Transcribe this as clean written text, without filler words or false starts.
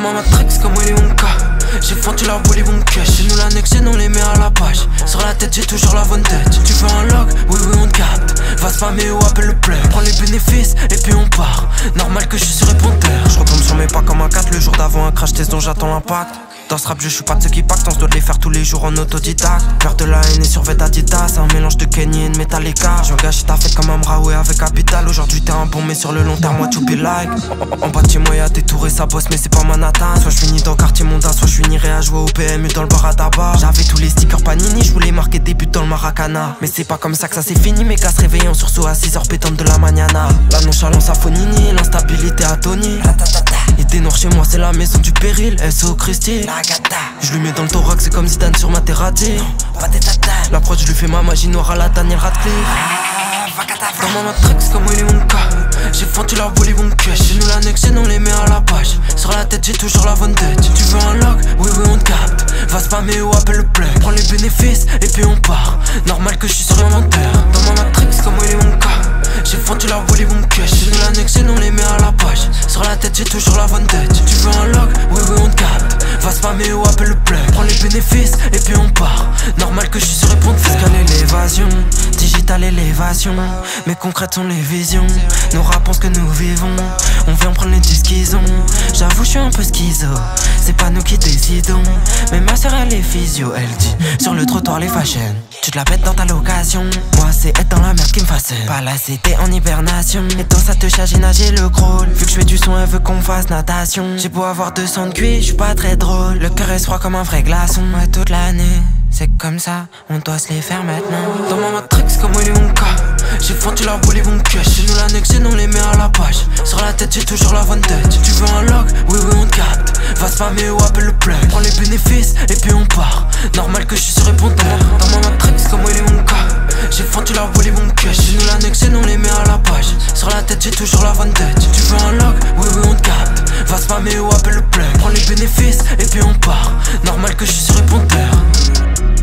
ma matrix comme Willy Wonka. J'ai fendu la Willy Wonka. Chez nous la next gen on les met à la page. Sur la tête j'ai toujours la bonne tête. Tu veux un log? Oui oui on te capte. Va spammer ou appelle le play. Prends les bénéfices et puis on part. Normal que je suis sur répondeur. Je retombe sur mes pas comme un 4. Le jour d'avant un crash test dont j'attends l'impact. Dans ce rap je suis pas de ceux qui pactent, on se doit de les faire tous les jours en autodidacte. Faire de la haine et survêt Adidas, un mélange de Kenny et de Metallica. J'engage ta fête comme un Mraoué avec Capital. Aujourd'hui t'es un bon mais sur le long terme moi to be like. En bas de chez moi y'a des tours et ça bosse mais c'est pas Manhattan. Soit je finis dans quartier Monda, soit je finirai à jouer au PMU dans le bar à tabac. J'avais tous les stickers Panini, je voulais marquer des buts dans le Maracana. Mais c'est pas comme ça que ça s'est fini, mes gars se réveillent en sursaut à 6h pétante de la mañana. La nonchalance à Fonini, l'instabilité à Tony. Idée noire chez moi c'est la maison du péril, SO Christie. Je lui mets dans le thorax, c'est comme Zidane sur Materazzi. L'approche, je lui fais ma magie noire à la Daniel Radcliffe. Dans ma matrix comme Willy Wonka. J'ai fendu la Willy Wonka. Chez nous la next gen on les met à la page. Sur la tête j'ai toujours la bonne tête. Tu veux un log? Oui oui on te capte. Va spammer ou appelle le play. Prends les bénéfices et puis on part. Normal que je suis sur l'inventaire. Dans ma matrix comme Willy Wonka. J'ai fendu la Willy Wonka. Chez nous la next gen on les met à la page. Sur la tête j'ai toujours la bonne tête. Tu veux un log? Oui oui on te capte. Va spammer ou appelle le play. Prends les bénéfices et puis on part. Normal que je suis sur répondeur. Fiscal et l'évasion, digital et l'évasion. Mais concrètes sont les visions. Nos rap pensent que nous vivons. On vient prendre les disques qu'ils ont. J'avoue je suis un peu schizo. C'est pas nous qui décidons. Mais ma soeur elle est physio. Elle dit sur le trottoir les fashion. Tu te la pètes dans ta location. Moi c'est être dans la merde qui me fascine. Pas là c'était en hibernation. Et dans ça te charge et nager le crawl. Vu que je fais du son elle veut qu'on fasse natation. J'ai beau avoir 200 de cuit, je suis pas très drôle. Le cœur est froid comme un vrai glaçon. Ouais toute l'année c'est comme ça, on doit se les faire maintenant. Dans ma matrix comme Willy Wonka. J'ai fendu la Willy Wonka. Chez nous la next gen on les met à la page. Sur la tête j'ai toujours la bonne tête. Tu veux un log? Oui oui on te capte. Va spammer ou appelle le play. Prends les bénéfices et puis on part. Normal que je suis sur répondeur. Dans ma matrix comme Willy Wonka. J'ai fendu la Willy Wonka. Chez nous la next gen on les met à la page. Sur la tête j'ai toujours la bonne tête. Tu veux un log? Oui oui on te capte. Va spammer ou appelle le play. Prends les bénéfices et puis on part. Normal que je suis sur répondeur.